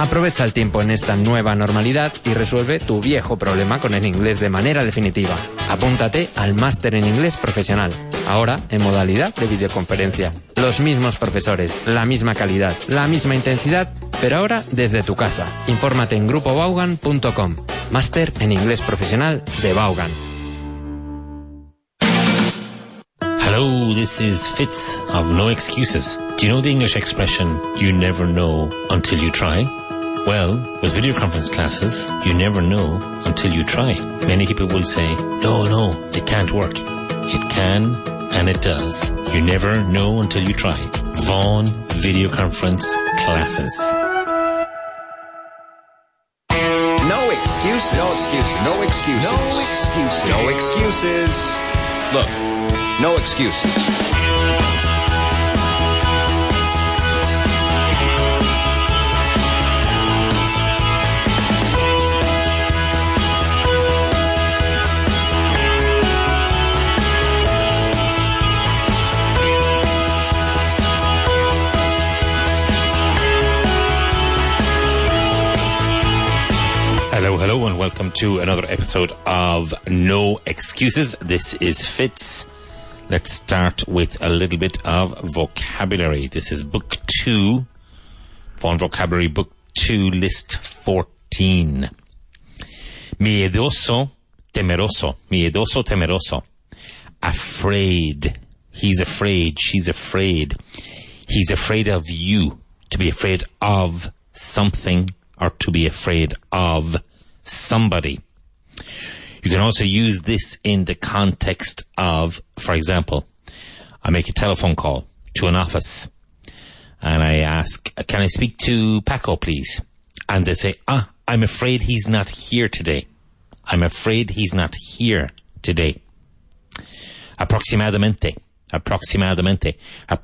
Aprovecha el tiempo en esta nueva normalidad y resuelve tu viejo problema con el inglés de manera definitiva. Apúntate al Máster en Inglés Profesional, ahora en modalidad de videoconferencia. Los mismos profesores, la misma calidad, la misma intensidad, pero ahora desde tu casa. Infórmate en grupobaugan.com. Máster en Inglés Profesional de Vaughan. Hello, this is Fitz of No Excuses. Do you know the English expression, you never know until you try? Well, with video conference classes, you never know until you try. Many people will say, no, it can't work. It can, and it does. You never know until you try. Vaughan Video Conference Classes. No excuses. No excuses. No excuses. No excuses. No excuses. Look, no excuses. Hello, and welcome to another episode of No Excuses. This is Fitz. Let's start with a little bit of vocabulary. This is Book 2, Vaughan Vocabulary Book 2, List 14. Miedoso, temeroso. Miedoso, temeroso. Afraid. He's afraid. She's afraid. He's afraid of you. To be afraid of something or to be afraid of somebody. You can also use this in the context of, for example, I make a telephone call to an office and I ask, can I speak to Paco, please? And they say, I'm afraid he's not here today. I'm afraid he's not here today. Aproximadamente. Approximately.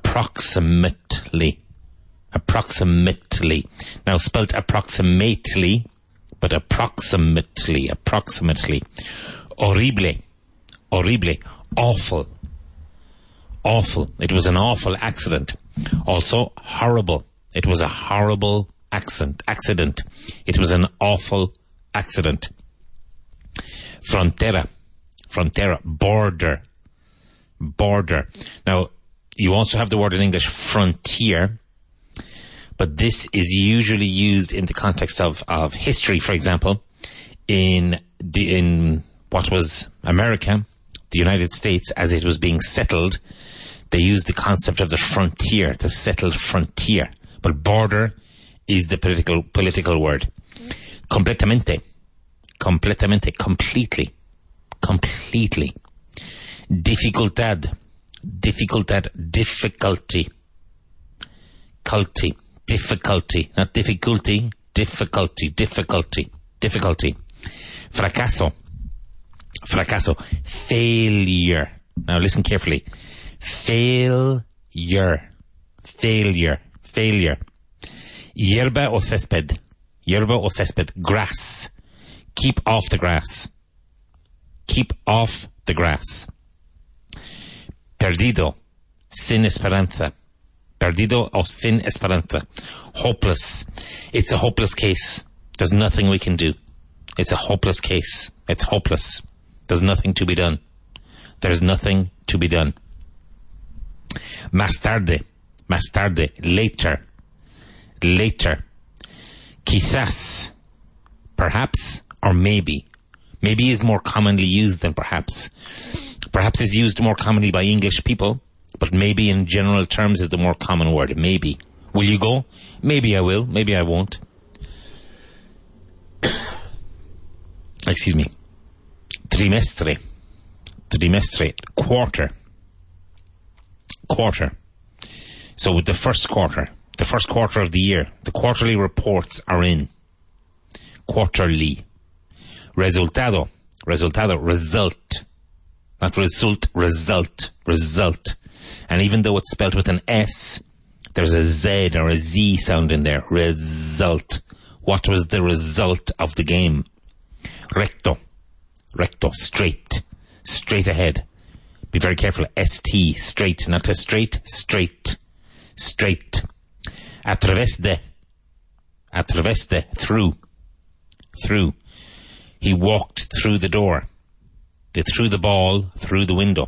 Approximately. Now spelt approximately, but approximately. Horrible. Awful. It was an awful accident. Also horrible. It was a horrible accident. It was an awful accident. Frontera. Border. Now, you also have the word in English frontier, but this is usually used in the context of history. For example, in what was America, the United States, as it was being settled, they used the concept of the frontier, the settled frontier. But border is the political word. Completamente. Completely. Difficulty. Difficulty, not difficulty, difficulty. Fracaso. Failure. Now listen carefully. Failure. Hierba o césped. Grass. Keep off the grass. Perdido. Sin esperanza. Perdido o sin esperanza. Hopeless. It's a hopeless case. There's nothing we can do. It's a hopeless case. It's hopeless. There's nothing to be done. There's nothing to be done. Más tarde. Later. Quizás. Perhaps or maybe. Maybe is more commonly used than perhaps. Perhaps is used more commonly by English people, but maybe in general terms is the more common word. Maybe. Will you go? Maybe I will. Maybe I won't. Excuse me. Trimestre. Quarter. So with the first quarter of the year, the quarterly reports are in. Quarterly. Resultado. Result. Not result. And even though it's spelled with an S, there's a Z or a Z sound in there. Result. What was the result of the game? Recto. Straight ahead. Be very careful. ST. Straight. Not a straight. Straight. A través de. a través de, through. He walked through the door. They threw the ball through the window.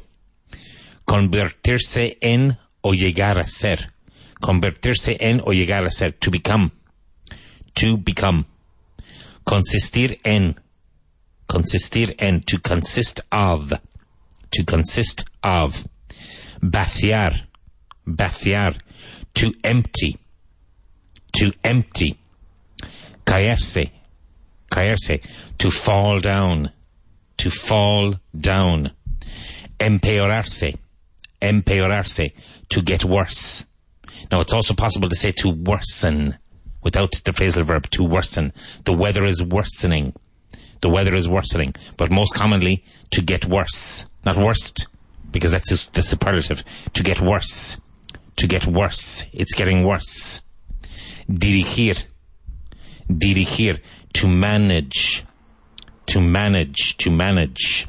Convertirse en o llegar a ser. Convertirse en o llegar a ser. To become. To become. Consistir en. Consistir en. To consist of. To consist of. Vaciar. Vaciar. To empty. To empty. Caerse. Caerse. To fall down. To fall down. Empeorarse. Empeorarse. To get worse. Now, it's also possible to say to worsen without the phrasal verb, to worsen. The weather is worsening. The weather is worsening. But most commonly, to get worse. Not worst, because that's the superlative. To get worse. To get worse. It's getting worse. Dirigir. Dirigir. To manage. To manage. To manage.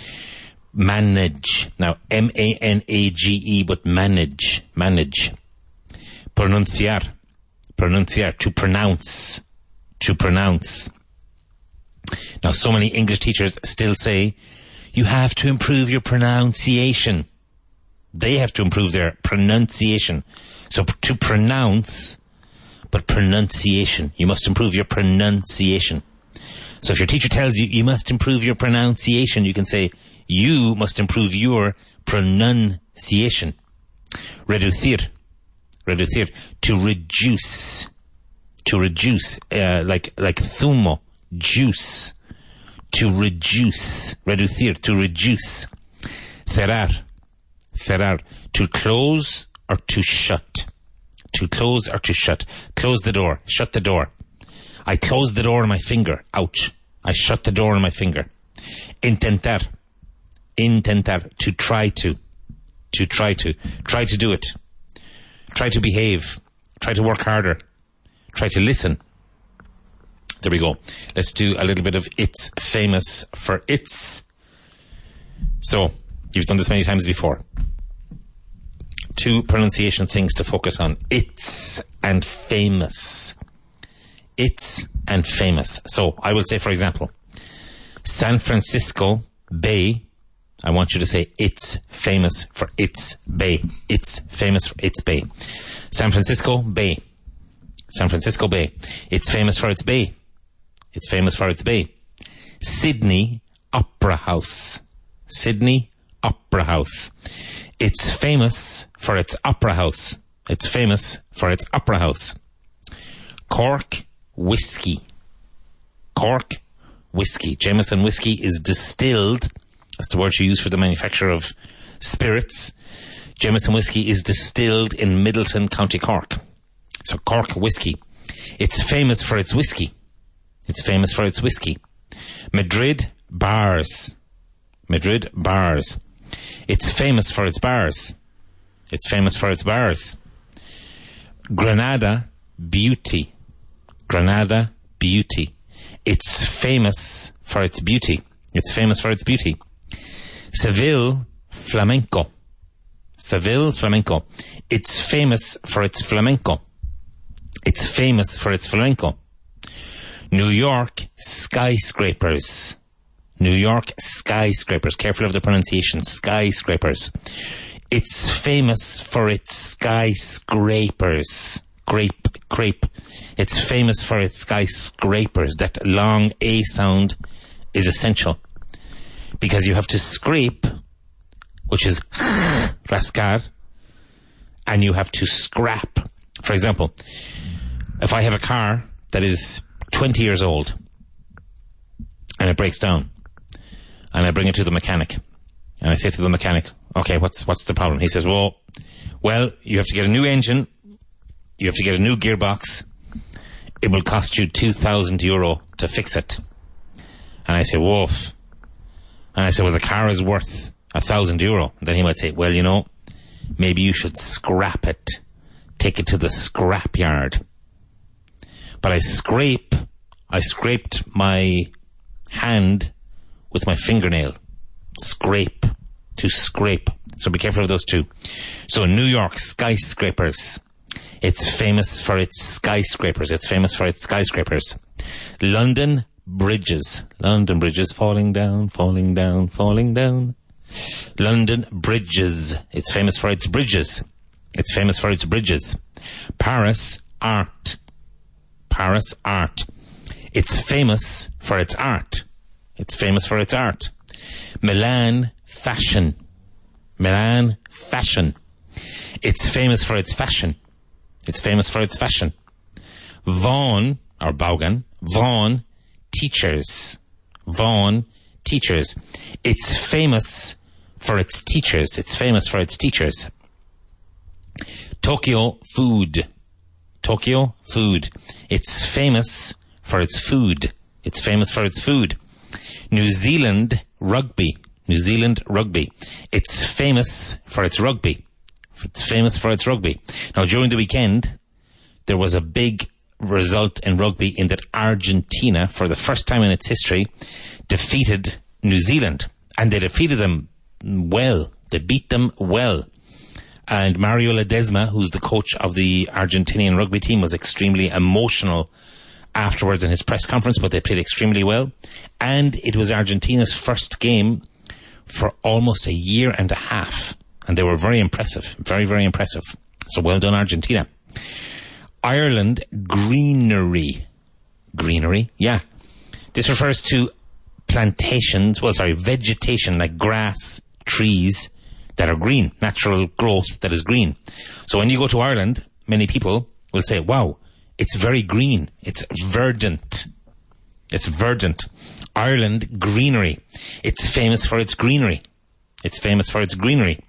Manage. Now, M-A-N-A-G-E, but manage. Manage. Pronunciar. Pronunciar. To pronounce. To pronounce. Now, so many English teachers still say, you have to improve your pronunciation. They have to improve their pronunciation. So to pronounce, but pronunciation. You must improve your pronunciation. So if your teacher tells you, you must improve your pronunciation, you can say, you must improve your pronunciation. Reducir. Reducir. To reduce. To reduce. Like zumo. Juice. To reduce. Reducir. To reduce. Cerrar. Cerrar. To close or to shut. To close or to shut. Close the door. Shut the door. I closed the door on my finger. Ouch. I shut the door on my finger. Intentar. Intentar. To try to. To try to. Try to do it. Try to behave. Try to work harder. Try to listen. There we go. Let's do a little bit of it's famous for its. So, you've done this many times before. 2 pronunciation things to focus on. It's and famous. It's and famous. So, I will say, for example, San Francisco Bay. I want you to say it's famous for its bay. It's famous for its bay. San Francisco Bay. San Francisco Bay. It's famous for its bay. It's famous for its bay. Sydney Opera House. Sydney Opera House. It's famous for its opera house. It's famous for its opera house. Cork whiskey. Cork whiskey. Jameson whiskey is distilled. That's the word you use for the manufacture of spirits. Jameson whiskey is distilled in Middleton, County Cork. So Cork whiskey. It's famous for its whiskey. It's famous for its whiskey. Madrid bars. Madrid bars. It's famous for its bars. It's famous for its bars. Granada beauty. Granada beauty. It's famous for its beauty. It's famous for its beauty. Seville flamenco. Seville flamenco. It's famous for its flamenco. It's famous for its flamenco. New York skyscrapers. New York skyscrapers. Careful of the pronunciation. Skyscrapers. It's famous for its skyscrapers. Crepe. It's famous for its skyscrapers. That long A sound is essential. Because you have to scrape, which is rascar, and you have to scrap. For example, if I have a car that is 20 years old and it breaks down and I bring it to the mechanic and I say to the mechanic, okay, what's the problem? He says, well, you have to get a new engine, you have to get a new gearbox, it will cost you €2,000 to fix it. And I say, woof. And I say, well, the car is worth €1,000. And then he might say, well, maybe you should scrap it. Take it to the scrap yard. But I scraped my hand with my fingernail. Scrape. To scrape. So be careful of those two. So New York skyscrapers. It's famous for its skyscrapers. It's famous for its skyscrapers. London bridges. London bridges falling down, falling down, falling down. London bridges. It's famous for its bridges. It's famous for its bridges. Paris art. Paris art. It's famous for its art. It's famous for its art. Milan fashion. Milan fashion. It's famous for its fashion. It's famous for its fashion. Vaughan, or Vaughan, Vaughan teachers. Vaughan teachers. It's famous for its teachers. It's famous for its teachers. Tokyo food. Tokyo food. It's famous for its food. It's famous for its food. New Zealand rugby. New Zealand rugby. It's famous for its rugby. It's famous for its rugby. Now, during the weekend, there was a big result in rugby in that Argentina, for the first time in its history, defeated New Zealand. And they defeated them well. They beat them well. And Mario Ledesma, who's the coach of the Argentinian rugby team, was extremely emotional afterwards in his press conference, but they played extremely well. And it was Argentina's first game for almost a year and a half. And they were very impressive. Very, very impressive. So well done, Argentina. Ireland greenery. Greenery? Yeah. This refers to plantations, vegetation like grass, trees that are green, natural growth that is green. So when you go to Ireland, many people will say, wow, it's very green. It's verdant. It's verdant. Ireland greenery. It's famous for its greenery. It's famous for its greenery.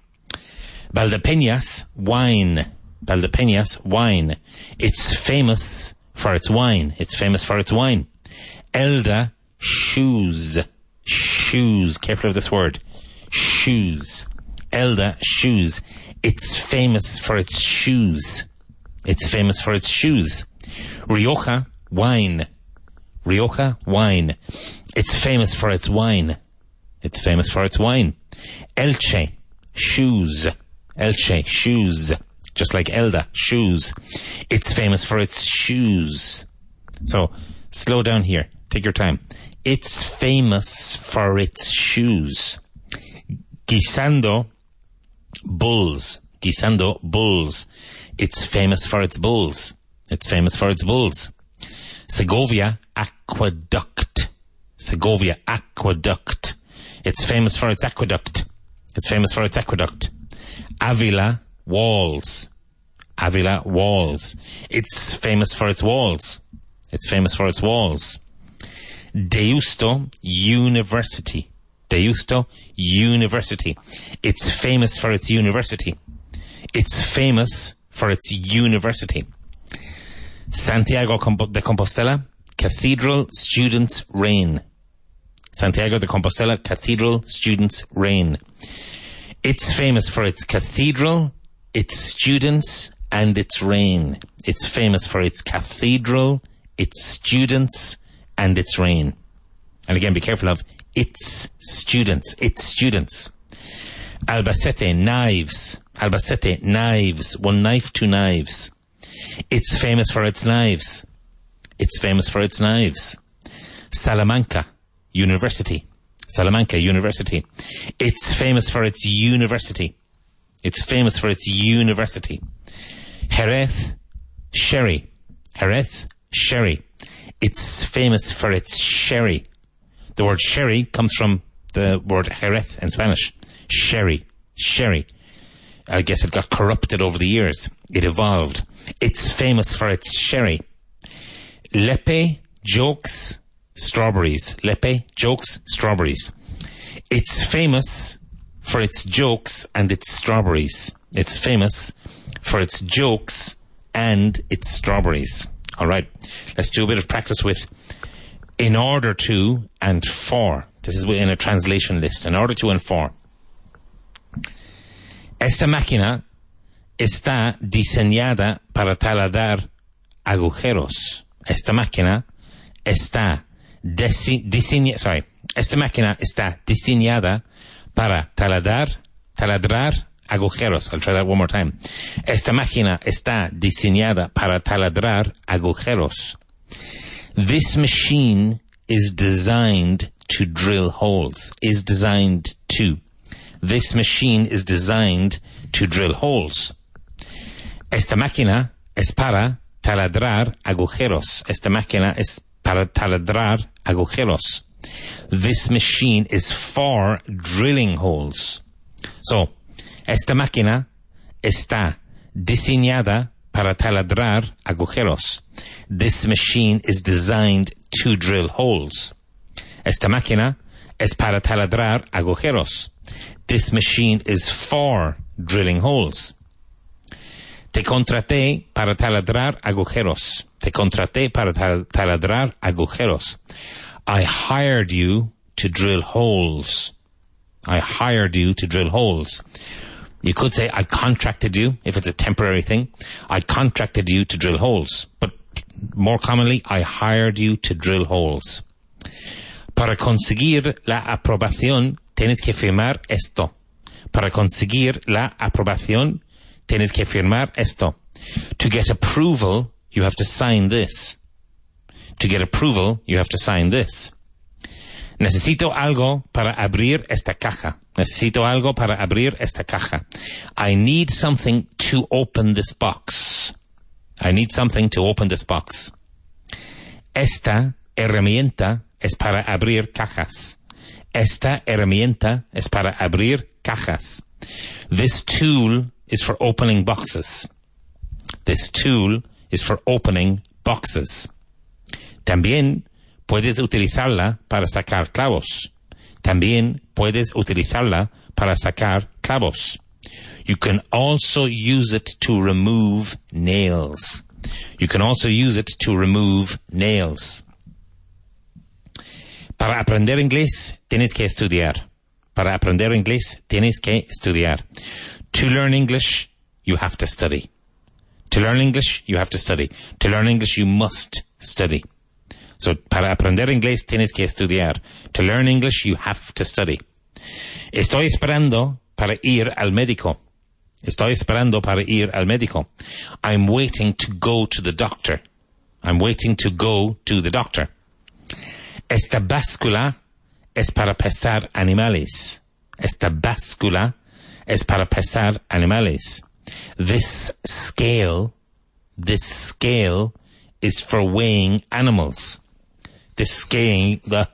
Valdepeñas wine. Valdepeñas wine. It's famous for its wine. It's famous for its wine. Elda shoes. Shoes. Careful of this word. Shoes. Elda shoes. It's famous for its shoes. It's famous for its shoes. Rioja wine. Rioja wine. It's famous for its wine. It's famous for its wine. Elche shoes. Elche shoes. Just like Elda shoes. It's famous for its shoes. So, slow down here. Take your time. It's famous for its shoes. Guisando bulls. Guisando bulls. It's famous for its bulls. It's famous for its bulls. Segovia aqueduct. Segovia aqueduct. It's famous for its aqueduct. It's famous for its aqueduct. Avila walls. Avila walls. It's famous for its walls. It's famous for its walls. Deusto University. Deusto University. It's famous for its university. It's famous for its university. Santiago de Compostela, Cathedral Students' Reign. Santiago de Compostela, Cathedral Students' Reign. It's famous for its cathedral, its students, and its reign. It's famous for its cathedral, its students, and its reign. And again, be careful of its students. Its students. Albacete knives. Albacete knives. One knife, two knives. It's famous for its knives. It's famous for its knives. Salamanca University. Salamanca University. It's famous for its university. It's famous for its university. Jerez sherry. Jerez sherry. It's famous for its sherry. The word sherry comes from the word Jerez in Spanish. Sherry. Sherry. I guess it got corrupted over the years. It evolved. It's famous for its sherry. Lepe jokes strawberries. Lepe jokes strawberries. It's famous for its jokes and its strawberries. It's famous for its jokes and its strawberries. All right. Let's do a bit of practice with in order to and for. This is in a translation list. In order to and for. Esta máquina está diseñada para taladrar agujeros. Esta máquina está Esta máquina está diseñada para taladrar agujeros. I'll try that one more time. Esta máquina está diseñada para taladrar agujeros. This machine is designed to drill holes. Is designed to. This machine is designed to drill holes. Esta máquina es para taladrar agujeros. Esta máquina es para taladrar agujeros. This machine is for drilling holes. So, esta máquina está diseñada para taladrar agujeros. This machine is designed to drill holes. Esta máquina es para taladrar agujeros. This machine is for drilling holes. Te contraté para taladrar agujeros. Te contraté para taladrar agujeros. I hired you to drill holes. I hired you to drill holes. You could say, I contracted you, if it's a temporary thing. I contracted you to drill holes. But more commonly, I hired you to drill holes. Para conseguir la aprobación, tienes que firmar esto. Para conseguir la aprobación, tienes que firmar esto. To get approval, you have to sign this. To get approval, you have to sign this. Necesito algo para abrir esta caja. Necesito algo para abrir esta caja. I need something to open this box. I need something to open this box. Esta herramienta es para abrir cajas. Esta herramienta es para abrir cajas. This tool is for opening boxes. This tool is for opening boxes. También puedes utilizarla para sacar clavos. También puedes utilizarla para sacar clavos. You can also use it to remove nails. You can also use it to remove nails. Para aprender inglés, tienes que estudiar. Para aprender inglés, tienes que estudiar. To learn English, you have to study. To learn English, you have to study. To learn English, you must study. So, para aprender inglés, tienes que estudiar. To learn English, you have to study. Estoy esperando para ir al médico. Estoy esperando para ir al médico. I'm waiting to go to the doctor. I'm waiting to go to the doctor. Esta báscula es para pesar animales. Esta báscula es para pesar animales. This scale is for weighing animals. This scale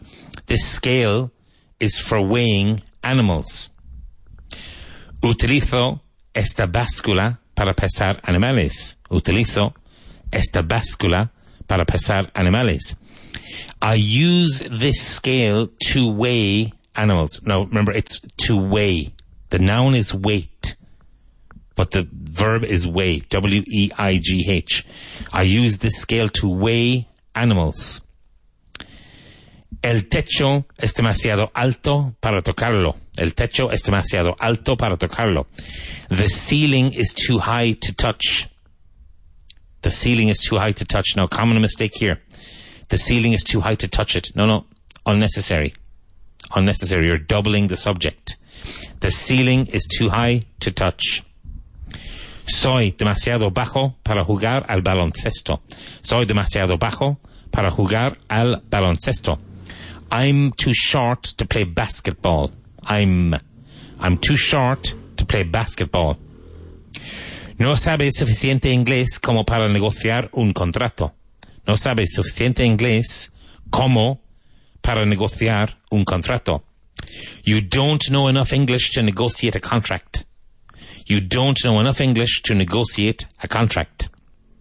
is for weighing animals. Utilizo esta báscula para pesar animales. Utilizo esta báscula para pesar animales. I use this scale to weigh animals. Now, remember, it's to weigh. The noun is weight, but the verb is weigh. W-E-I-G-H. I use this scale to weigh animals. El techo es demasiado alto para tocarlo. El techo es demasiado alto para tocarlo. The ceiling is too high to touch. The ceiling is too high to touch. Now, common mistake here. The ceiling is too high to touch it. No. Unnecessary. Unnecessary. You're doubling the subject. The ceiling is too high to touch. Soy demasiado bajo para jugar al baloncesto. Soy demasiado bajo para jugar al baloncesto. I'm too short to play basketball. I'm too short to play basketball. No sabes suficiente inglés como para negociar un contrato. No sabes suficiente inglés como para negociar un contrato. You don't know enough English to negotiate a contract. You don't know enough English to negotiate a contract.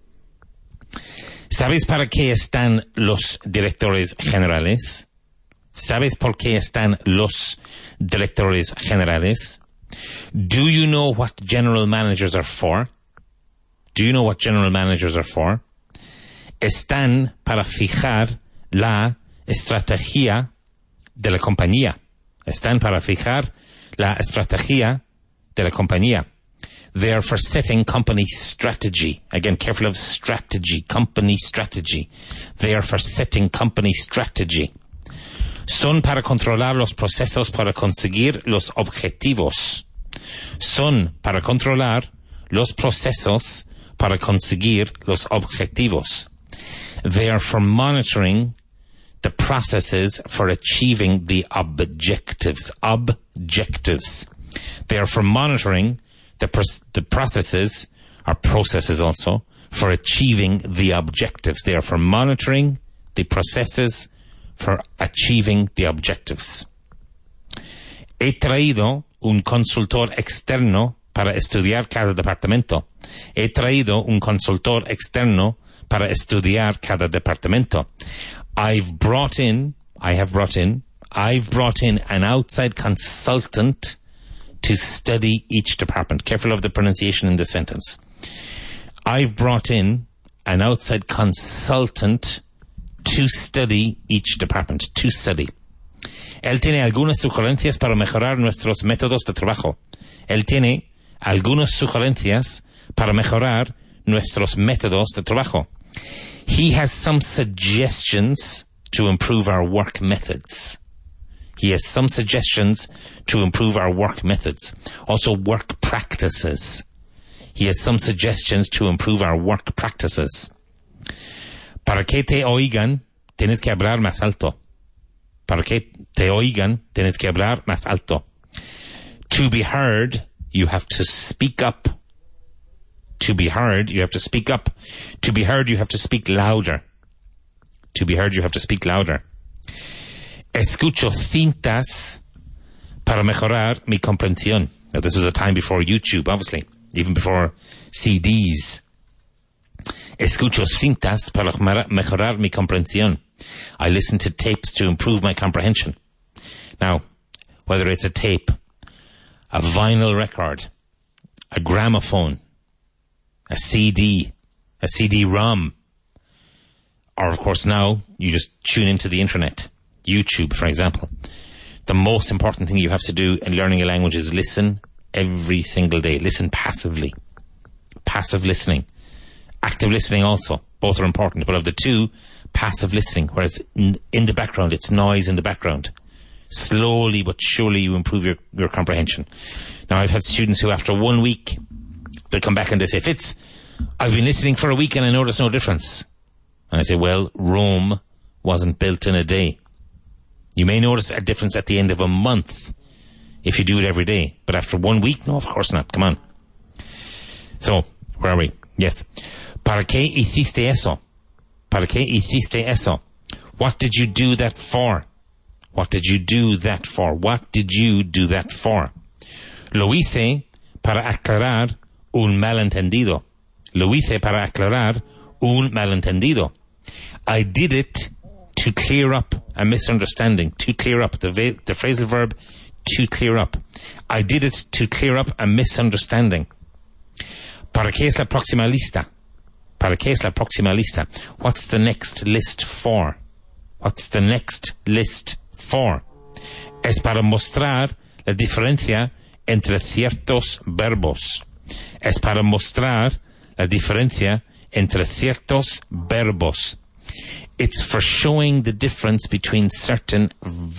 ¿Sabes para qué están los directores generales? ¿Sabes por qué están los directores generales? Do you know what general managers are for? Do you know what general managers are for? Están para fijar la estrategia de la compañía. Están para fijar la estrategia de la compañía. They are for setting company strategy. Again, careful of strategy, company strategy. They are for setting company strategy. Son para controlar los procesos para conseguir los objetivos. Son para controlar los procesos para conseguir los objetivos. They are for monitoring the processes for achieving the objectives. Objectives. They are for monitoring the processes, or processes also, for achieving the objectives. They are for monitoring the processes for achieving the objectives. He traído un consultor externo para estudiar cada departamento. He traído un consultor externo para estudiar cada departamento. I've brought in an outside consultant to study each department. Careful of the pronunciation in this sentence. I've brought in an outside consultant to study each department. To study. Él tiene algunas sugerencias para mejorar nuestros métodos de trabajo. Él tiene algunas sugerencias para mejorar nuestros métodos de trabajo. He has some suggestions to improve our work methods. He has some suggestions to improve our work methods. Also work practices. He has some suggestions to improve our work practices. Para que te oigan, tienes que hablar más alto. Para que te oigan, tienes que hablar más alto. To be heard, you have to speak up. To be heard, you have to speak up. To be heard, you have to speak louder. To be heard, you have to speak louder. Escucho cintas para mejorar mi comprensión. Now, this was a time before YouTube, obviously, even before CDs. Escucho cintas para mejorar mi comprensión. I listen to tapes to improve my comprehension. Now, whether it's a tape, a vinyl record, a gramophone, a CD-ROM, or of course now you just tune into the internet, YouTube, for example. The most important thing you have to do in learning a language is listen every single day. Listen passively. Passive listening. Active listening also. Both are important. But of the two, passive listening, whereas in the background, it's noise in the background. Slowly but surely you improve your comprehension. Now, I've had students who after 1 week, they come back and they say, Fitz, I've been listening for a week and I notice no difference. And I say, well, Rome wasn't built in a day. You may notice a difference at the end of a month if you do it every day. But after 1 week, no, of course not. Come on. So, where are we? Yes. ¿Para qué hiciste eso? ¿Para qué hiciste eso? What did you do that for? What did you do that for? What did you do that for? Lo hice para aclarar un malentendido. Lo hice para aclarar un malentendido. I did it to clear up a misunderstanding. To clear up. The phrasal verb, to clear up. I did it to clear up a misunderstanding. ¿Para qué es la próxima lista? ¿Para qué es la próxima lista? What's the next list for? What's the next list for? Es para mostrar la diferencia entre ciertos verbos. Es para mostrar la diferencia entre ciertos verbos. It's for showing the difference between certain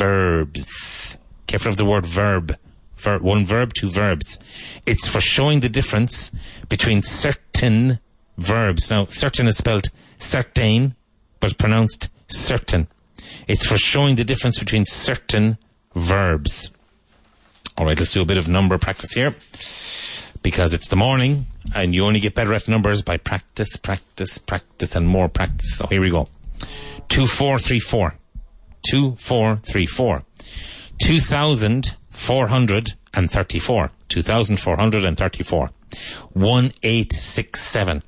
verbs. Careful of the word verb. One verb, two verbs. It's for showing the difference between certain verbs. Now, certain is spelled certain, but pronounced certain. It's for showing the difference between certain verbs. All right, let's do a bit of number practice here. Because it's the morning, and you only get better at numbers by practice, practice, practice, and more practice. So here we go. 2434. 2434. 2434. 2434. 1867.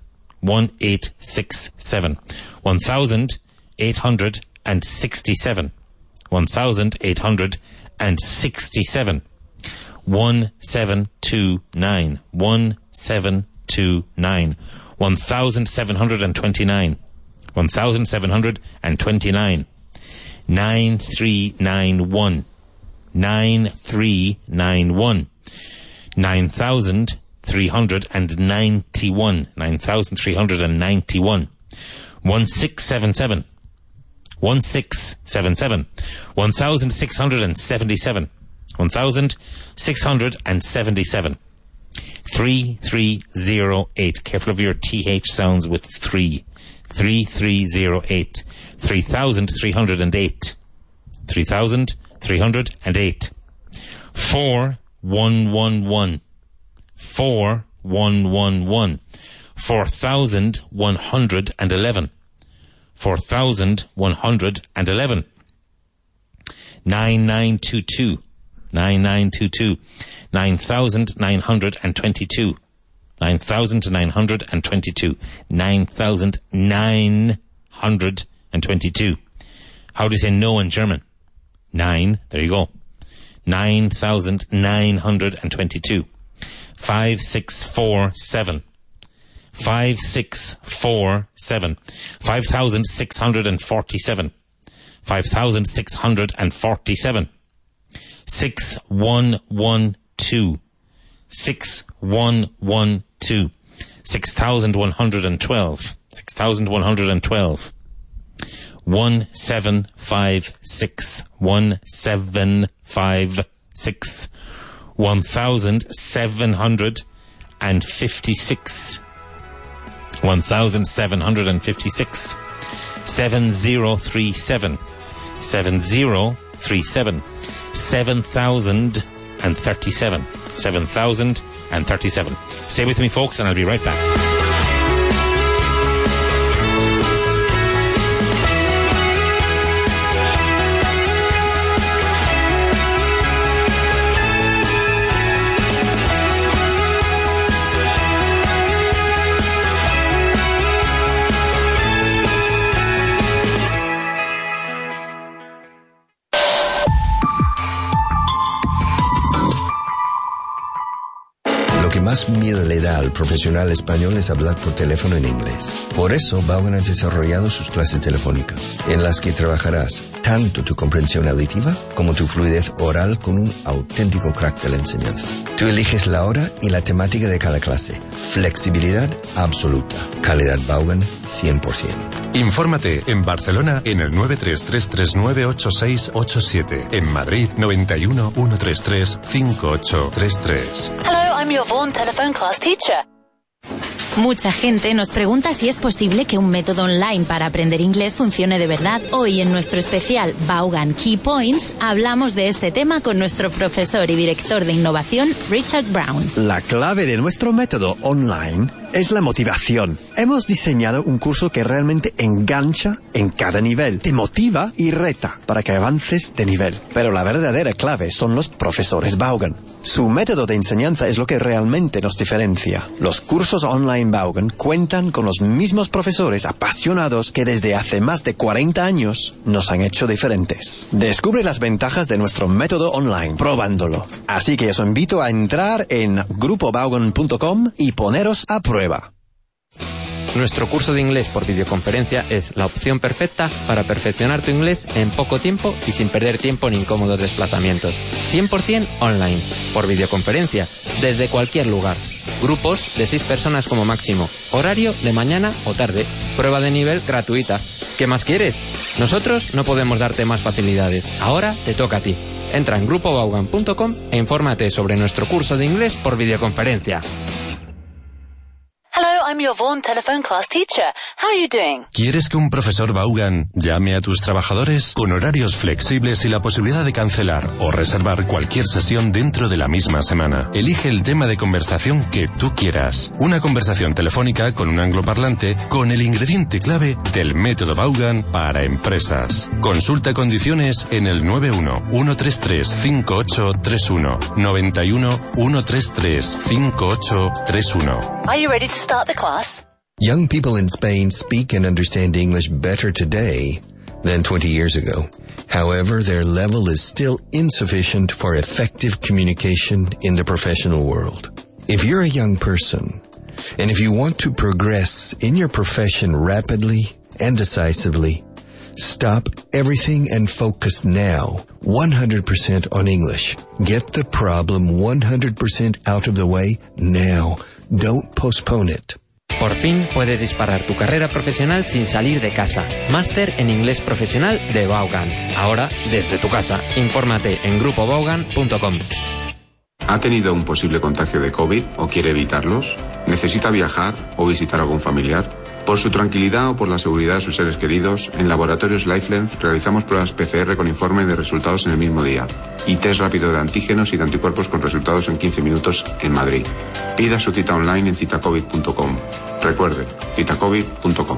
1867. 1867. 1867. 1729. 1729. 1729. 1729. 9391. 9391. 9391. 9391. 1677. 1677. 1677. 1,677. 3308. Careful of your TH sounds with 3. 3308. 3,308. 3,308. 4111. 4111. 4,111. 4,111. 9922. 9922. 9,922. 9,922. 9,922. How do you say no in German? 9. There you go. 9,922. 5647. 5647. 5,647. 5,647. 6112. 6112. 6,112. 6,112. 1756. 1756. 1,756. 1,756. 7037. 7037. 7,037. 7,037. Stay with me, folks, and I'll be right back. Lo que más miedo le da al profesional español es hablar por teléfono en inglés. Por eso, Vaughan ha desarrollado sus clases telefónicas, en las que trabajarás tanto tu comprensión auditiva como tu fluidez oral con un auténtico crack de la enseñanza. Tú eliges la hora y la temática de cada clase. Flexibilidad absoluta. Calidad Vaughan 100%. Infórmate en Barcelona en el 933398687. En Madrid 91 133 5833. Hello, I'm your Vaughan telephone class teacher. Mucha gente nos pregunta si es posible que un método online para aprender inglés funcione de verdad. Hoy en nuestro especial Vaughan Key Points hablamos de este tema con nuestro profesor y director de innovación, Richard Brown. La clave de nuestro método online es la motivación. Hemos diseñado un curso que realmente engancha en cada nivel, te motiva y reta para que avances de nivel. Pero la verdadera clave son los profesores Vaughan. Su método de enseñanza es lo que realmente nos diferencia. Los cursos online Vaughan cuentan con los mismos profesores apasionados que desde hace más de 40 años nos han hecho diferentes. Descubre las ventajas de nuestro método online probándolo. Así que os invito a entrar en grupovaughan.com y poneros a prueba. Nuestro curso de inglés por videoconferencia es la opción perfecta para perfeccionar tu inglés en poco tiempo y sin perder tiempo en incómodos desplazamientos. 100% online, por videoconferencia, desde cualquier lugar. Grupos de 6 personas como máximo. Horario de mañana o tarde. Prueba de nivel gratuita. ¿Qué más quieres? Nosotros no podemos darte más facilidades. Ahora te toca a ti. Entra en grupovaughan.com e infórmate sobre nuestro curso de inglés por videoconferencia. Hello, I'm your Vaughan telephone class teacher. How are you doing? ¿Quieres que un profesor Vaughan llame a tus trabajadores? Con horarios flexibles y la posibilidad de cancelar o reservar cualquier sesión dentro de la misma semana. Elige el tema de conversación que tú quieras. Una conversación telefónica con un angloparlante con el ingrediente clave del método Vaughan para empresas. Consulta condiciones en el 91 133 5831. 91 133 5831. Are you ready to start the class? Young people in Spain speak and understand English better today than 20 years ago. However, their level is still insufficient for effective communication in the professional world. If you're a young person, and if you want to progress in your profession rapidly and decisively, stop everything and focus now 100% on English. Get the problem 100% out of the way now. Don't postpone it. Por fin puedes disparar tu carrera profesional sin salir de casa. Máster en inglés profesional de Vaughan. Ahora, desde tu casa. Infórmate en grupovaughan.com. ¿Ha tenido un posible contagio de COVID o quiere evitarlos? ¿Necesita viajar o visitar a algún familiar? Por su tranquilidad o por la seguridad de sus seres queridos, en Laboratorios Lifelength realizamos pruebas PCR con informe de resultados en el mismo día y test rápido de antígenos y de anticuerpos con resultados en 15 minutos en Madrid. Pida su cita online en citacovid.com. Recuerde, citacovid.com.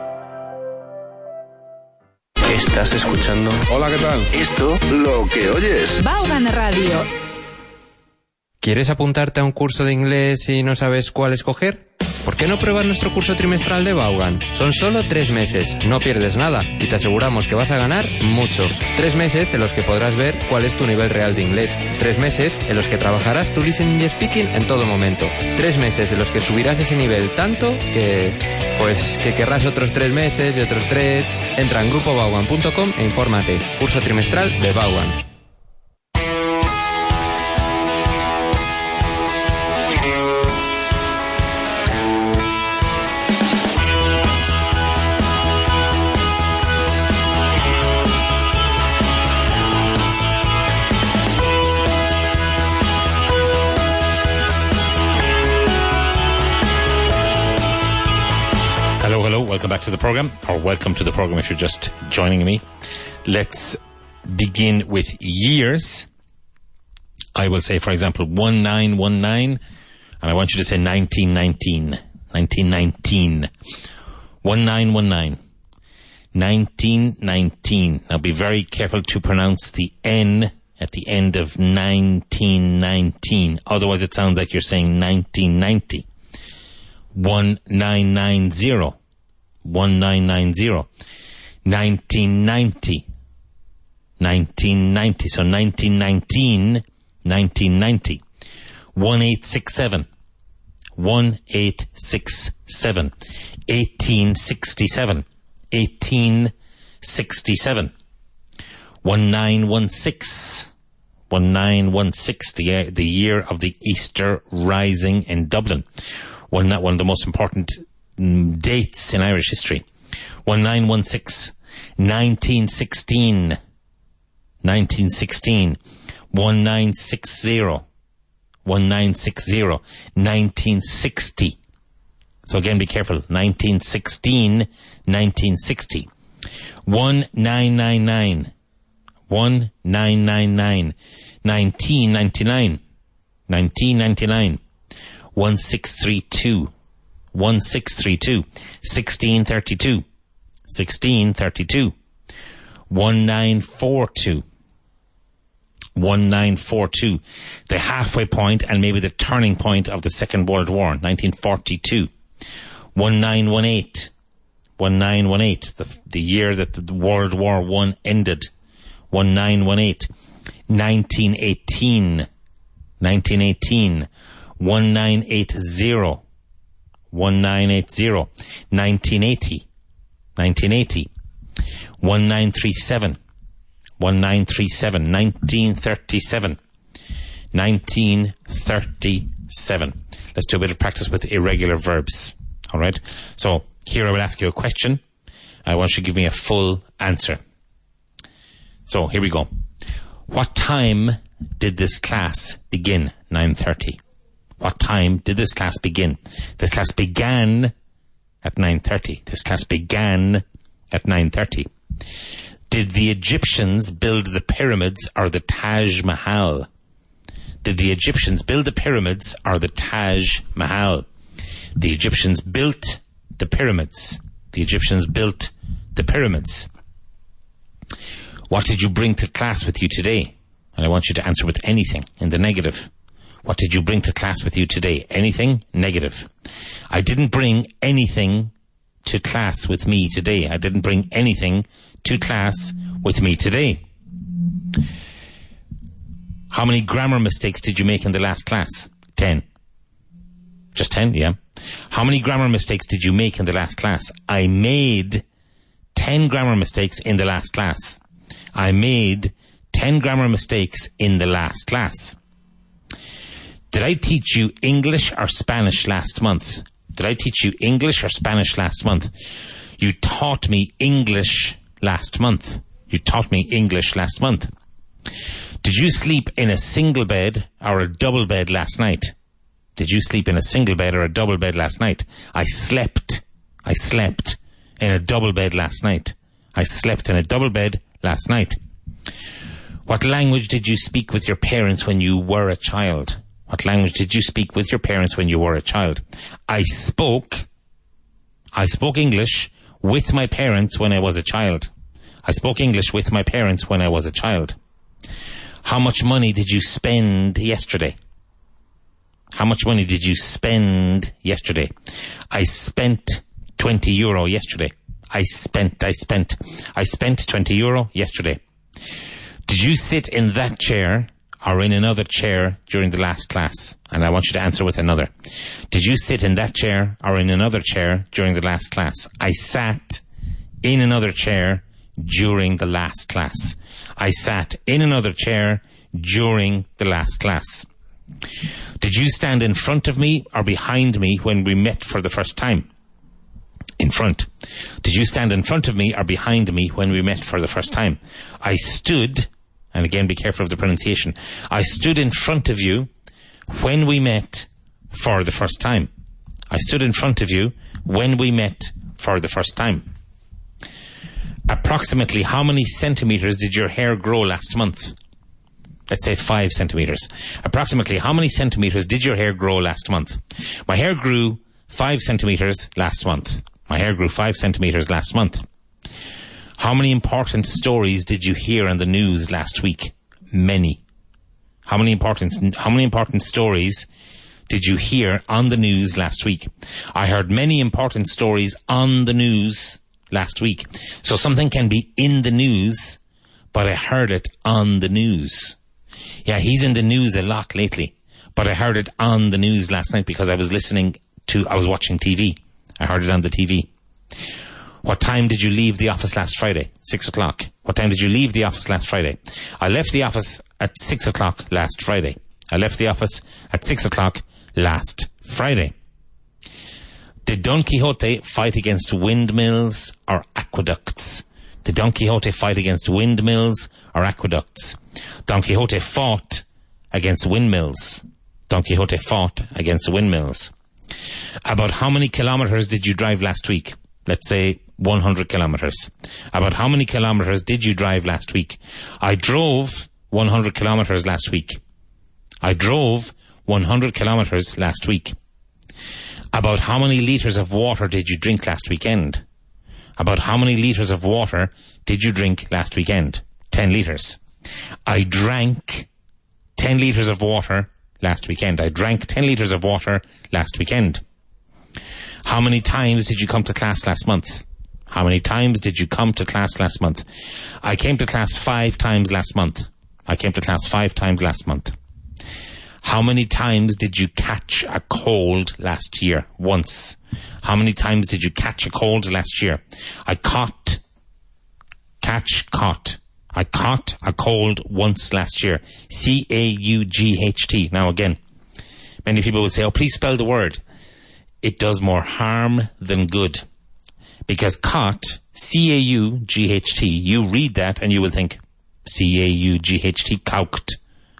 Estás escuchando. Hola, ¿qué tal? Esto lo que oyes. Vaughan Radio. ¿Quieres apuntarte a un curso de inglés y no sabes cuál escoger? ¿Por qué no pruebas nuestro curso trimestral de Vaughan? Son solo 3 meses, no pierdes nada y te aseguramos que vas a ganar mucho. 3 meses en los que podrás ver cuál es tu nivel real de inglés. 3 meses en los que trabajarás tu listening y speaking en todo momento. 3 meses en los que subirás ese nivel tanto que querrás otros 3 meses y otros 3. Entra en grupovaughan.com e infórmate. Curso trimestral de Vaughan. Hello, welcome back to the program, or welcome to the program if you're just joining me. Let's begin with years. I will say, for example, 1919, and I want you to say 1919. 1919. 1919. 1919. Now be very careful to pronounce the N at the end of 1919. Otherwise it sounds like you're saying 1990. 1990. 1990. 1990. 1990. So 1919, 1990. 1867. 1867. 1867. 1867. 1916. 1916. The year of the Easter Rising in Dublin. One of the most important dates in Irish history. 1916. 1916. 1916. 1960. 1960. 1960. So again, be careful. 1916. 1960. 1999. 1999. 1999. 1999. 1632. 1632. 1632. 1632. 1942. 1942. The halfway point and maybe the turning point of the Second World War. 1942. 1918. 1918. The year that the World War I ended. 1918. 1918. 1918. 1980. 1980. 1980. 1980. 1937. 1937. 1937. 1937. Let's do a bit of practice with irregular verbs. All right? So here I will ask you a question. I want you to give me a full answer. So here we go. What time did this class begin? 9:30. What time did this class begin? This class began at 9:30. This class began at 9:30. Did the Egyptians build the pyramids or the Taj Mahal? Did the Egyptians build the pyramids or the Taj Mahal? The Egyptians built the pyramids. The Egyptians built the pyramids. What did you bring to class with you today? And I want you to answer with anything in the negative. What did you bring to class with you today? Anything? Negative. I didn't bring anything to class with me today. I didn't bring anything to class with me today. How many grammar mistakes did you make in the last class? 10. Just 10, yeah. How many grammar mistakes did you make in the last class? I made 10 grammar mistakes in the last class. I made 10 grammar mistakes in the last class. Did I teach you English or Spanish last month? Did I teach you English or Spanish last month? You taught me English last month. You taught me English last month. Did you sleep in a single bed or a double bed last night? Did you sleep in a single bed or a double bed last night? I slept in a double bed last night. I slept in a double bed last night. What language did you speak with your parents when you were a child? What language did you speak with your parents when you were a child? I spoke English with my parents when I was a child. I spoke English with my parents when I was a child. How much money did you spend yesterday? How much money did you spend yesterday? I spent €20 yesterday. I spent €20 yesterday. Did you sit in that chair or in another chair during the last class? And I want you to answer with another. Did you sit in that chair or in another chair during the last class? I sat in another chair during the last class. I sat in another chair during the last class. Did you stand in front of me or behind me when we met for the first time? In front. Did you stand in front of me or behind me when we met for the first time? I stood, and again be careful of the pronunciation, I stood in front of you when we met for the first time. I stood in front of you when we met for the first time. Approximately how many centimetres did your hair grow last month? Let's say 5 centimetres. Approximately how many centimetres did your hair grow last month? My hair grew 5 centimetres last month. My hair grew 5 centimetres last month. How many important stories did you hear on the news last week? Many. How many important stories did you hear on the news last week? I heard many important stories on the news last week. So something can be in the news, but I heard it on the news. Yeah, he's in the news a lot lately, but I heard it on the news last night because I was watching TV. I heard it on the TV. What time did you leave the office last Friday? 6 o'clock. What time did you leave the office last Friday? I left the office at 6 o'clock last Friday. I left the office at 6 o'clock last Friday. Did Don Quixote fight against windmills or aqueducts? Did Don Quixote fight against windmills or aqueducts? Don Quixote fought against windmills. Don Quixote fought against windmills. About how many kilometres did you drive last week? Let's say 100 kilometres. About how many kilometres did you drive last week? I drove 100 kilometres last week. I drove 100 kilometres last week. About how many litres of water did you drink last weekend? About how many litres of water did you drink last weekend? 10 litres. I drank 10 litres of water last weekend. I drank 10 litres of water last weekend. How many times did you come to class last month? How many times did you come to class last month? I came to class 5 times last month. I came to class 5 times last month. How many times did you catch a cold last year? Once. How many times did you catch a cold last year? I caught a cold once last year. C-A-U-G-H-T. Now again, many people would say, oh, please spell the word. It does more harm than good. Because caught, C-A-U-G-H-T, you read that and you will think, C-A-U-G-H-T, caught.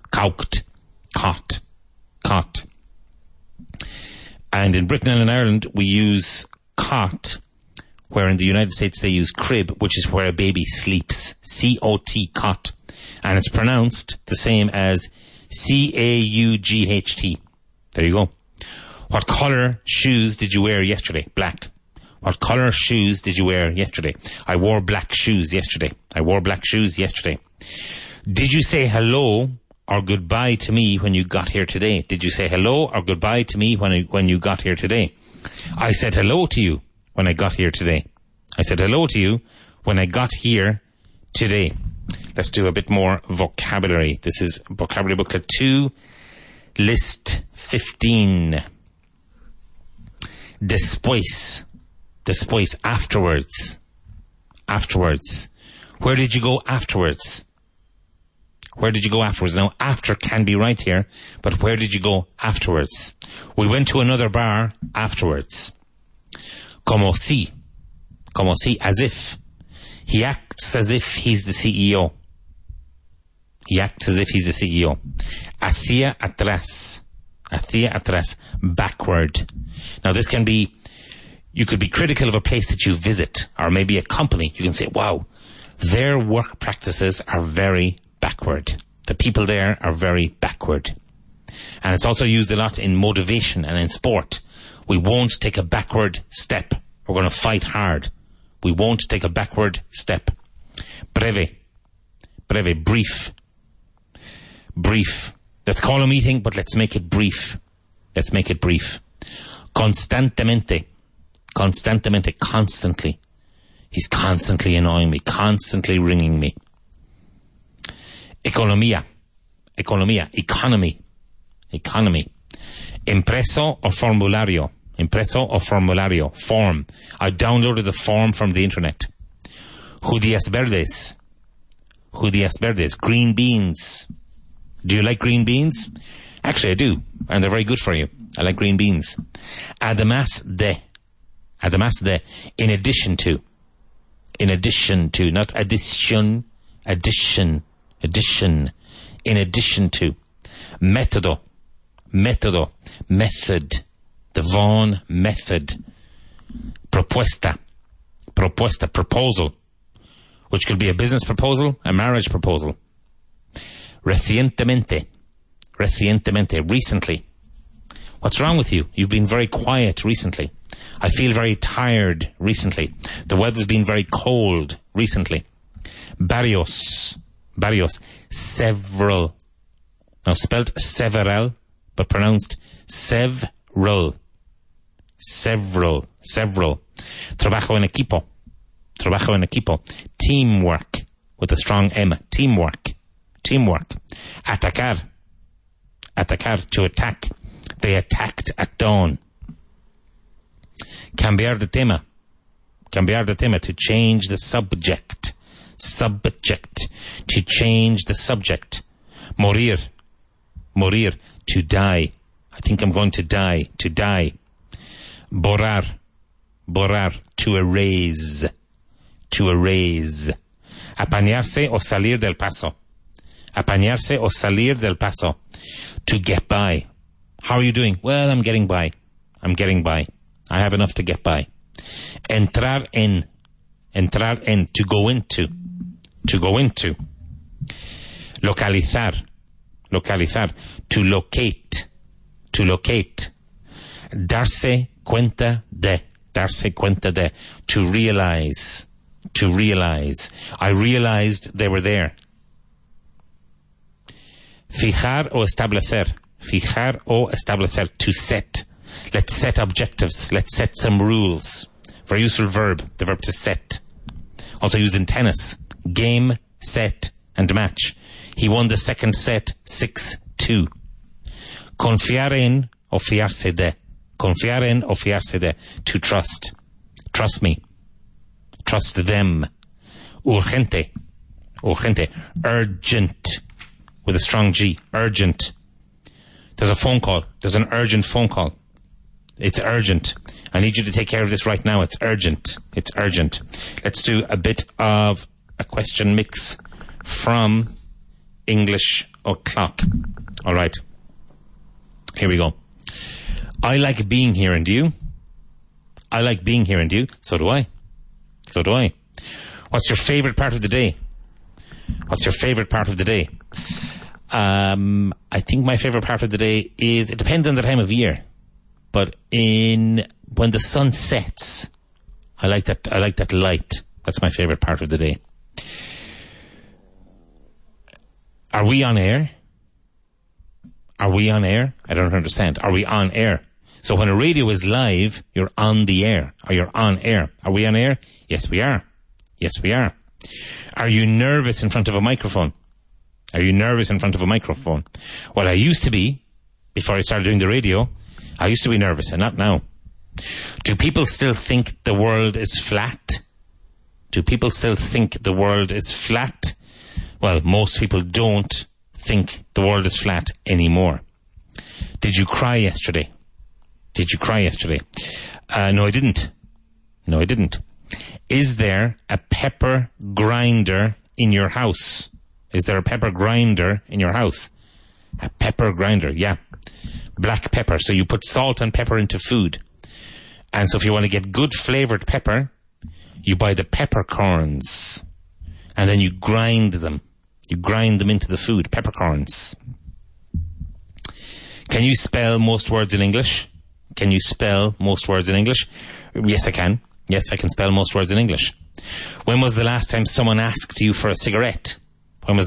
And in Britain and in Ireland, we use cot, where in the United States they use crib, which is where a baby sleeps. C-O-T, cot. And it's pronounced the same as C-A-U-G-H-T. There you go. What colour shoes did you wear yesterday? Black. What colour shoes did you wear yesterday? I wore black shoes yesterday. Did you say hello or goodbye to me when you got here today? Did you say hello or goodbye to me when you got here today? I said hello to you when I got here today. I said hello to you when I got here today. Let's do a bit more vocabulary. This is Vocabulary Booklet 2, List 15. Después. Afterwards. Where did you go afterwards? Where did you go afterwards? Now, after can be right here, but where did you go afterwards? We went to another bar afterwards. Como si, as if. He acts as if he's the CEO. He acts as if he's the CEO. Hacia atrás, backward. Now, this can be, you could be critical of a place that you visit, or maybe a company. You can say, wow, their work practices are very backward. The people there are very backward. And it's also used a lot in motivation and in sport. We won't take a backward step. We're going to fight hard. We won't take a backward step. Breve, brief. Let's call a meeting, but let's make it brief. Constantemente, constantly. He's constantly annoying me, constantly ringing me. Economía, economy. Impreso o formulario, form. I downloaded the form from the internet. Judías verdes, green beans. Do you like green beans? Actually, I do, and they're very good for you. I like green beans. Además de, in addition to, not addition, in addition to. Método, method, the Vaughan method. Propuesta, proposal, which could be a business proposal, a marriage proposal. Recientemente, recently. What's wrong with you? You've been very quiet recently. I feel very tired recently. The weather's been very cold recently. Varios, several. Now spelt several, but pronounced several. Trabajo en equipo. Teamwork, with a strong M. Teamwork. Atacar, to attack. They attacked at dawn. Cambiar de tema, to change the subject, to change the subject. Morir, to die. I think I'm going to die, Borrar, to erase. Apañarse o salir del paso. To get by. How are you doing? Well, I'm getting by. I have enough to get by. Entrar en, to go into. Localizar, to locate. Darse cuenta de, to realize. I realized they were there. Fijar o establecer, to set. Let's set objectives. Let's set some rules. Very useful verb, the verb to set. Also used in tennis. Game, set, and match. He won the second set 6-2. Confiar en o fiarse de. To trust. Trust me. Trust them. Urgente. Urgent. With a strong G. Urgent. There's a phone call. There's an urgent phone call. It's urgent. I need you to take care of this right now. It's urgent. Let's do a bit of a question mix from English O'Clock. All right. Here we go. I like being here, and you? I like being here, and you? So do I. What's your favorite part of the day? I think my favorite part of the day is, it depends on the time of year, but when the sun sets, I like that light. That's my favorite part of the day. Are we on air? I don't understand. Are we on air? So when a radio is live, you're on the air, or you're on air. Are we on air? Yes, we are. Are you nervous in front of a microphone? Well, I used to be, before I started doing the radio, I used to be nervous, and not now. Do people still think the world is flat? Well, most people don't think the world is flat anymore. Did you cry yesterday? No, I didn't. Is there a pepper grinder in your house? A pepper grinder, yeah. Black pepper. So you put salt and pepper into food. And so if you want to get good flavoured pepper, you buy the peppercorns. And then you grind them. You grind them into the food, peppercorns. Can you spell most words in English? Yes, I can. Yes, I can spell most words in English. When was the last time someone asked you for a cigarette? It's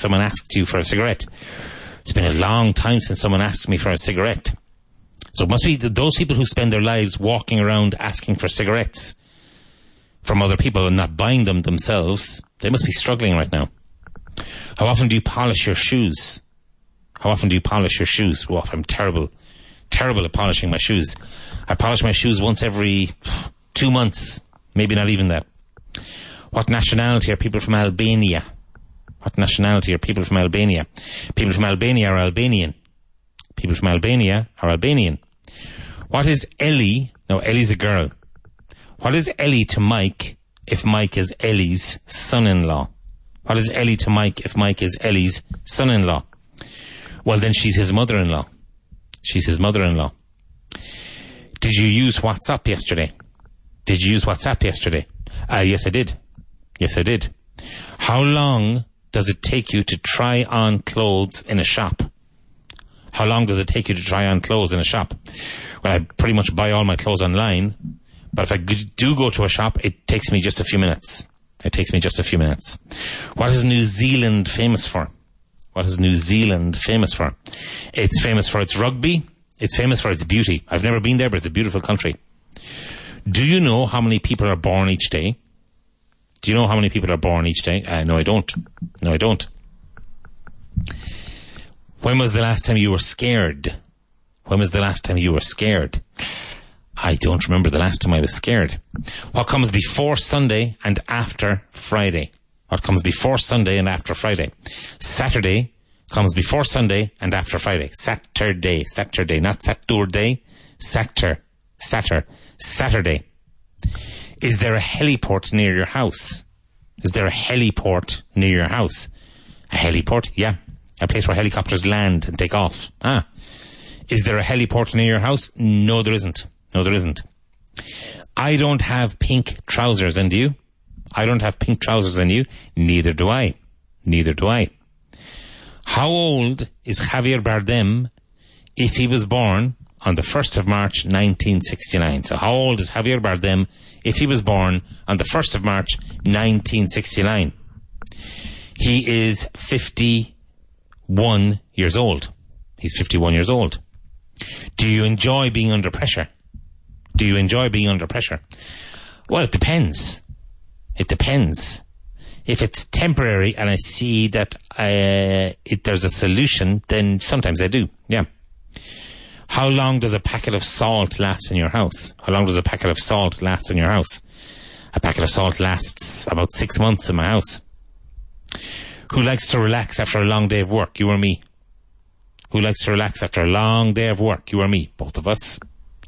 been a long time since someone asked me for a cigarette. So it must be those people who spend their lives walking around asking for cigarettes from other people and not buying them themselves. They must be struggling right now. How often do you polish your shoes? Oh, I'm terrible at polishing my shoes. I polish my shoes once every 2 months. Maybe not even that. What nationality are people from Albania? People from Albania are Albanian. What is Ellie? No, Ellie's a girl. What is Ellie to Mike if Mike is Ellie's son-in-law? What is Ellie to Mike if Mike is Ellie's son-in-law? Well, then she's his mother-in-law. Did you use WhatsApp yesterday? Yes, I did. How long does it take you to try on clothes in a shop? Well, I pretty much buy all my clothes online, but if I do go to a shop, it takes me just a few minutes. What is New Zealand famous for? It's famous for its rugby. It's famous for its beauty. I've never been there, but it's a beautiful country. Do you know how many people are born each day? No, I don't. When was the last time you were scared? I don't remember the last time I was scared. What comes before Sunday and after Friday? Saturday comes before Sunday and after Friday. Saturday, not Saturday. Saturday. Is there a heliport near your house? A heliport? Yeah. A place where helicopters land and take off. Is there a heliport near your house? No, there isn't. I don't have pink trousers, and you? Neither do I. How old is Javier Bardem if he was born on the 1st of March 1969? So how old is Javier Bardem if he was born on the 1st of March 1969? He is 51 years old. Do you enjoy being under pressure? Well, it depends. If it's temporary and I see that there's a solution, then sometimes I do, yeah. How long does a packet of salt last in your house? A packet of salt lasts about 6 months in my house. Who likes to relax after a long day of work? You or me? Both of us.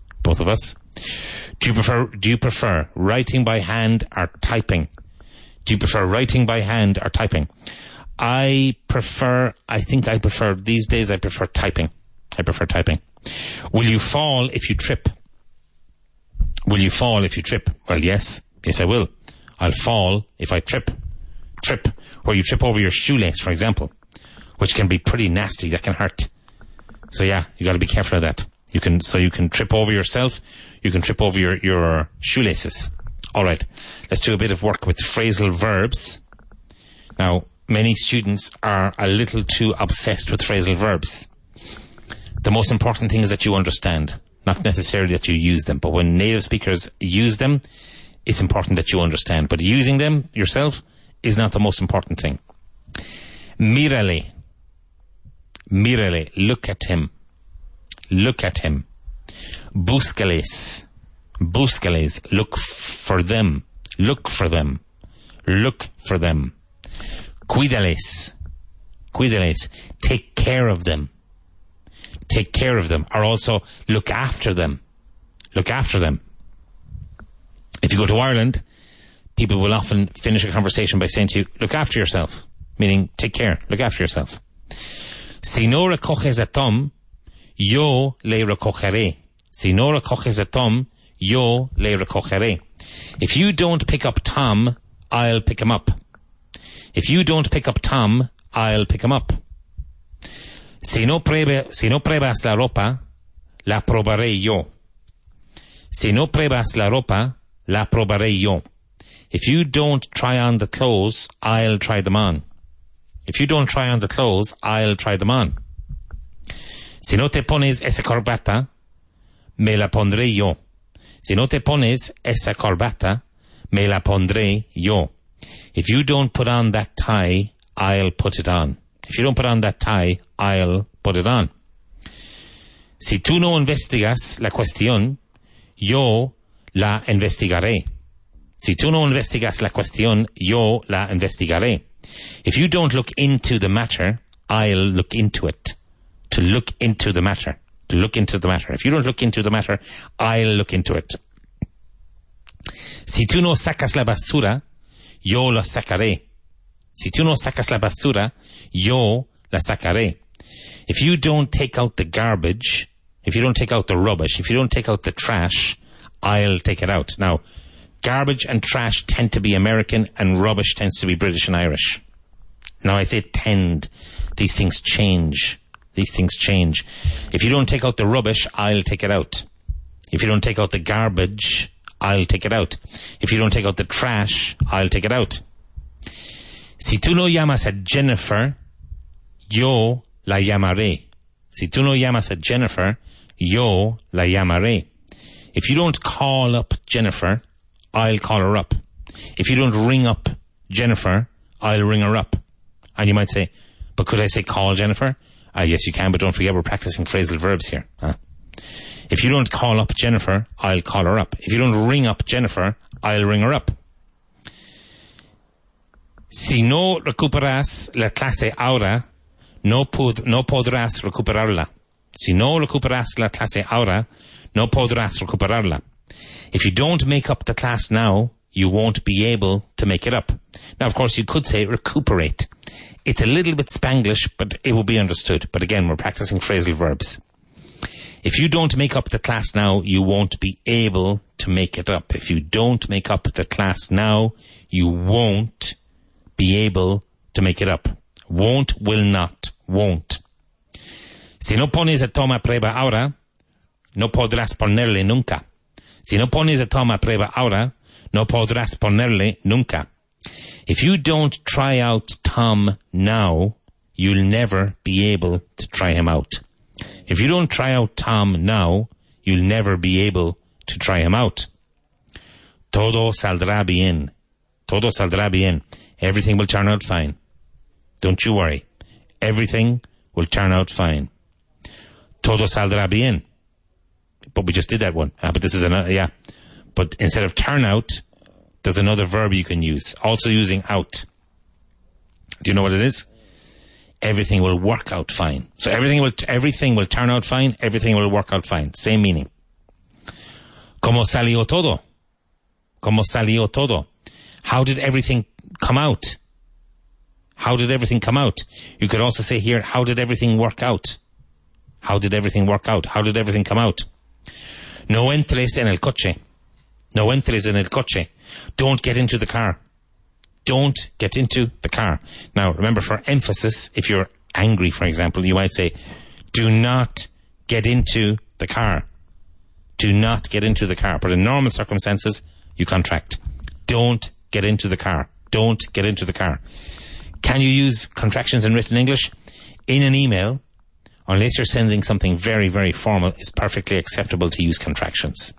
Do you prefer writing by hand or typing? I prefer these days, I prefer typing. Will you fall if you trip? Well, yes, I will. I'll fall if I trip. Where you trip over your shoelace, for example, which can be pretty nasty. That can hurt. So yeah, you got to be careful of that. You can trip over yourself. You can trip over your shoelaces. All right, let's do a bit of work with phrasal verbs. Now, many students are a little too obsessed with phrasal verbs. The most important thing is that you understand, not necessarily that you use them. But when native speakers use them, it's important that you understand. But using them yourself is not the most important thing. Mírale, look at him. Búscales, look for them. Cuídales. Cuídales. Take care of them. Take care of them. Or also, look after them. Look after them. If you go to Ireland, people will often finish a conversation by saying to you, look after yourself. Meaning, take care. Look after yourself. Si no recoges a Tom, yo le recogeré. Si no recoges a Tom, yo le recogeré. If you don't pick up Tom, I'll pick him up. If you don't pick up Tom, I'll pick him up. Si no pruebas la ropa, la probaré yo. Si no pruebas la ropa, la probaré yo. If you don't try on the clothes, I'll try them on. If you don't try on the clothes, I'll try them on. Si no te pones esa corbata, me la pondré yo. Si no te pones esa corbata, me la pondré yo. If you don't put on that tie, I'll put it on. If you don't put on that tie, I'll put it on. Si tú no investigas la cuestión, yo la investigaré. Si tú no investigas la cuestión, yo la investigaré. If you don't look into the matter, I'll look into it. To look into the matter. To look into the matter. If you don't look into the matter, I'll look into it. Si tú no sacas la basura, yo la sacaré. Si tú no sacas la basura, yo la sacaré. If you don't take out the garbage, if you don't take out the rubbish, if you don't take out the trash, I'll take it out. Now, garbage and trash tend to be American and rubbish tends to be British and Irish. Now, I say tend. These things change. These things change. If you don't take out the rubbish, I'll take it out. If you don't take out the garbage, I'll take it out. If you don't take out the trash, I'll take it out. Si tú no llamas a Jennifer, yo la llamaré. Si tú no llamas a Jennifer, yo la llamaré. If you don't call up Jennifer, I'll call her up. If you don't ring up Jennifer, I'll ring her up. And you might say, but could I say call Jennifer? Yes, you can, but don't forget we're practicing phrasal verbs here. If you don't call up Jennifer, I'll call her up. If you don't ring up Jennifer, I'll ring her up. Si no recuperas la clase ahora, no podrás recuperarla. Si no recuperas la clase ahora, no podrás recuperarla. If you don't make up the class now, you won't be able to make it up. Now, of course, you could say recuperate. It's a little bit Spanglish, but it will be understood. But again, we're practicing phrasal verbs. If you don't make up the class now, you won't be able to make it up. If you don't make up the class now, you won't be able to make it up. Won't, will not, won't. Si no pones a Tom a prueba ahora, no podrás ponerle nunca. Si no pones a Tom a prueba ahora, no podrás ponerle nunca. If you don't try out Tom now, you'll never be able to try him out. If you don't try out Tom now, you'll never be able to try him out. Todo saldrá bien. Todo saldrá bien. Everything will turn out fine. Don't you worry. Everything will turn out fine. Todo saldrá bien. But we just did that one. But this is another, yeah. But instead of turn out, there's another verb you can use. Also using out. Do you know what it is? Everything will work out fine. So everything will turn out fine. Everything will work out fine. Same meaning. ¿Cómo salió todo? ¿Cómo salió todo? How did everything come out? How did everything come out? You could also say here, how did everything work out? How did everything work out? How did everything come out? No entres en el coche. No entres en el coche. Don't get into the car. Don't get into the car. Now, remember, for emphasis, if you're angry, for example, you might say, do not get into the car. Do not get into the car. But in normal circumstances, you contract. Don't get into the car. Don't get into the car. Can you use contractions in written English? In an email, unless you're sending something very, very formal, it's perfectly acceptable to use contractions.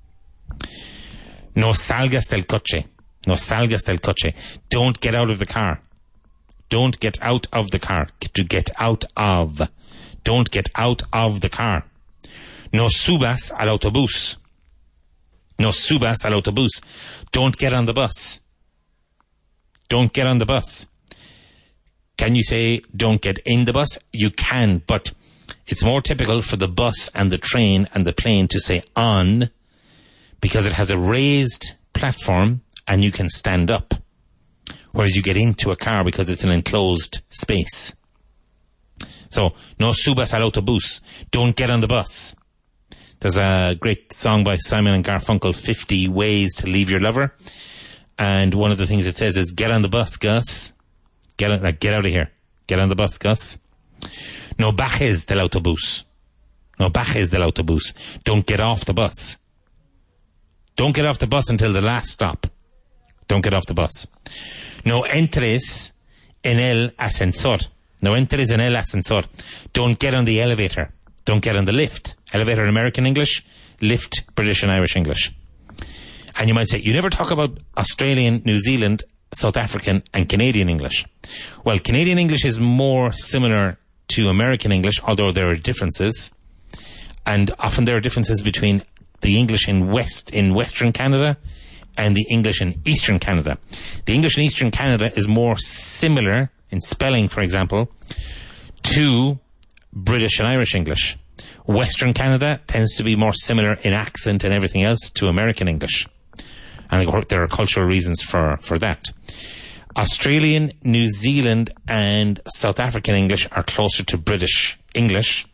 No salgas del coche. No salgas del coche. Don't get out of the car. Don't get out of the car. To get out of. Don't get out of the car. No subas al autobús. No subas al autobús. Don't get on the bus. Don't get on the bus. Can you say don't get in the bus? You can, but it's more typical for the bus and the train and the plane to say on, because it has a raised platform and you can stand up. Whereas you get into a car because it's an enclosed space. So, no subas al autobús. Don't get on the bus. There's a great song by Simon and Garfunkel, 50 Ways to Leave Your Lover. And one of the things it says is, get on the bus, Gus. Get out of here. Get on the bus, Gus. No bajes del autobús. No bajes del autobús. Don't get off the bus. Don't get off the bus until the last stop. Don't get off the bus. No entres en el ascensor. No entres en el ascensor. Don't get on the elevator. Don't get on the lift. Elevator in American English, lift British and Irish English. And you might say, you never talk about Australian, New Zealand, South African and Canadian English. Well, Canadian English is more similar to American English, although there are differences. And often there are differences between the English in Western Canada and the English in Eastern Canada. The English in Eastern Canada is more similar in spelling, for example, to British and Irish English. Western Canada tends to be more similar in accent and everything else to American English. And there are cultural reasons for that. Australian, New Zealand and South African English are closer to British English,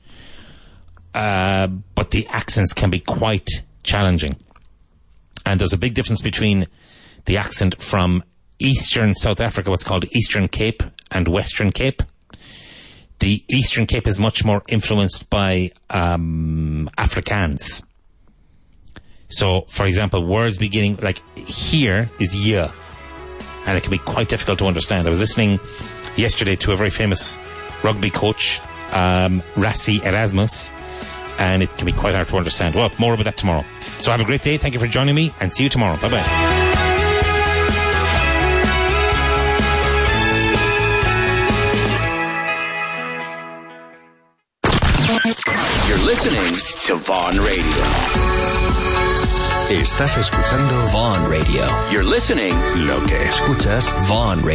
but the accents can be quite challenging. And there's a big difference between the accent from Eastern South Africa, what's called Eastern Cape, and Western Cape. The Eastern Cape is much more influenced by Afrikaans. So, for example, words beginning, like here is yeah, and it can be quite difficult to understand. I was listening yesterday to a very famous rugby coach, Rassie Erasmus, and it can be quite hard to understand. Well, more about that tomorrow. So have a great day. Thank you for joining me, and see you tomorrow. Bye-bye. You're listening to Vaughan Radio. Estás escuchando Vaughan Radio. You're listening. Lo que escuchas, Vaughan Radio.